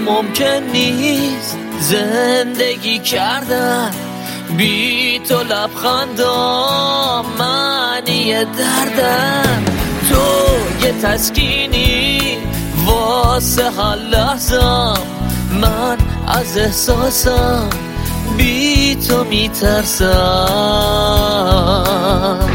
ممکن نیست زندگی کردن بی تو، لبخندام معنی دردم. تو یه تسکینی واسه هر لحظم، من از احساسم بی تو میترسم.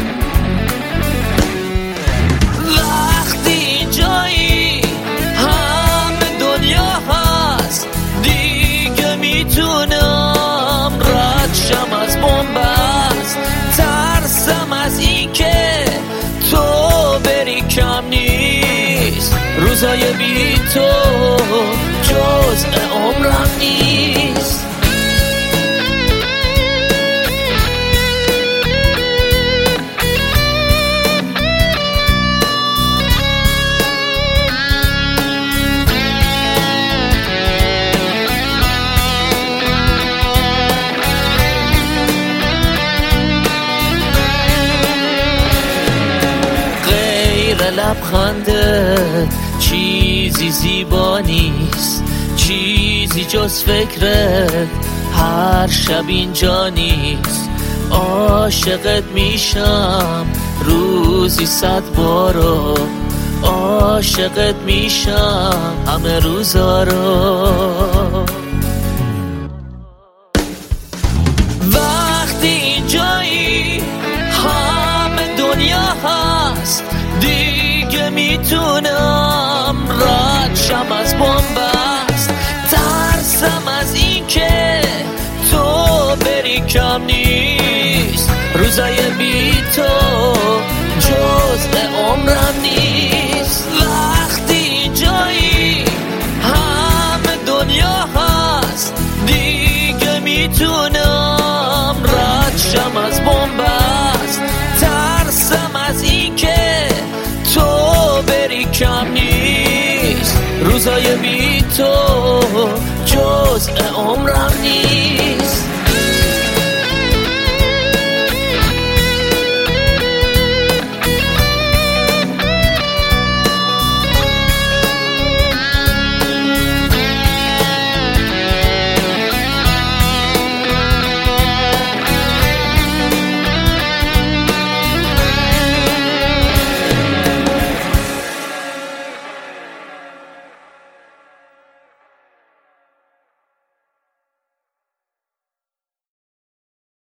وقتی اینجایی همه دنیا هست، دیگه میتونم رد شم از بنبست. ترسم از این که تو بری کم نیست، روزای بی تو جزء عمرم نیست. لبخنده چیزی زیبا نیست، چیزی جز فکرت هر شب اینجا نیست. عاشقت میشم روزی 100 بارو، عاشقت میشم همه روزا رو. وقتی اینجایی همه دنیا هست، دیگه میتونم رد شم از بنبست. ترسم از این که تو بری کم نیست، روزای بی تو جزء عمرم نیست. وقتی جایی همه دنیا هست، دیگه میتونم رد شم از بنبست. ترسم از این که تو بری کم نیست، روزای بی تو جزء عمرم نیست.